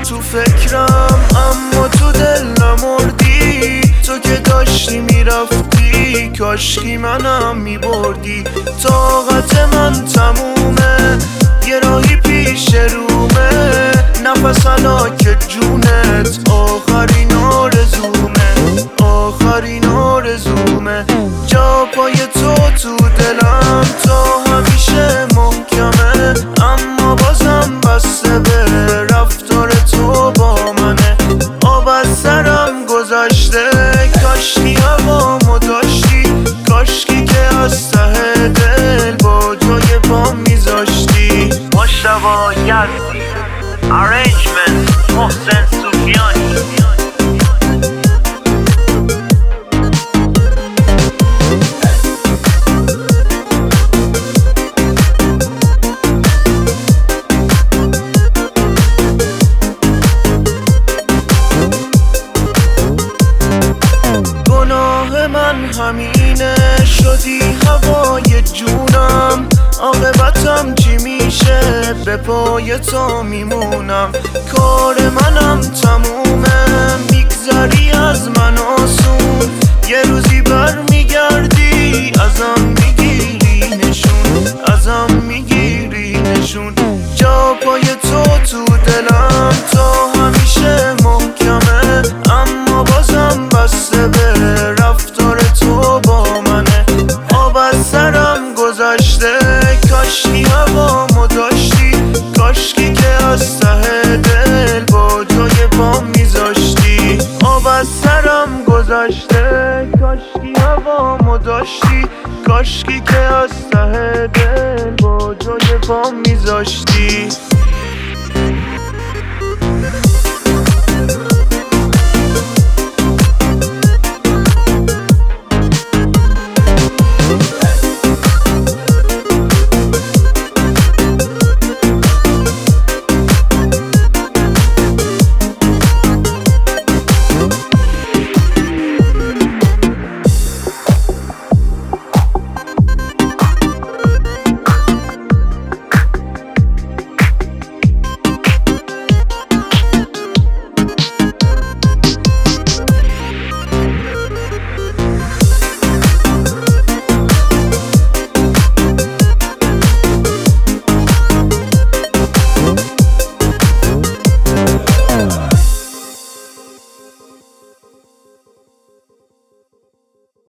تو فکرم اما تو دل نمردی، تو که داشتی میرفتی کاشکی منم میبردی. طاقت من تمومه، یه راهی پیش رومه، نفس هلاک جونت آخرین آرزومه، آخرین آرزومه. جا پای تو دلم تا همیشه محکمه، اما بازم بسته به رفتار تو با منه. آب از سرم گذشته، کاشکی هوامو داشتی، کاشکی که از ته دل با جای پام میذاشتی. مشتبه یزدی Arrangement محسن سوفیانی. گناه من همینه، شدی هوای جونم، عاقبتم چی میشه به پای تو میمونم. کار منم تمومه، میگذری از من آسون، یه روزی برمیگردی ازم میگیری نشون، ازم میگیری نشون. جا پای تو دلم تا همیشه محکمه، اما بازم بسته به رفتار تو با منه. آب از سرم گذشته، کاشکی هوامو داشتی، کاشکی که از ته دل با جای پام میذاشتی. آب از سرم گذشته، کاشکی هوامو داشتی، کاشکی که از ته دل با جای پام میذاشتی.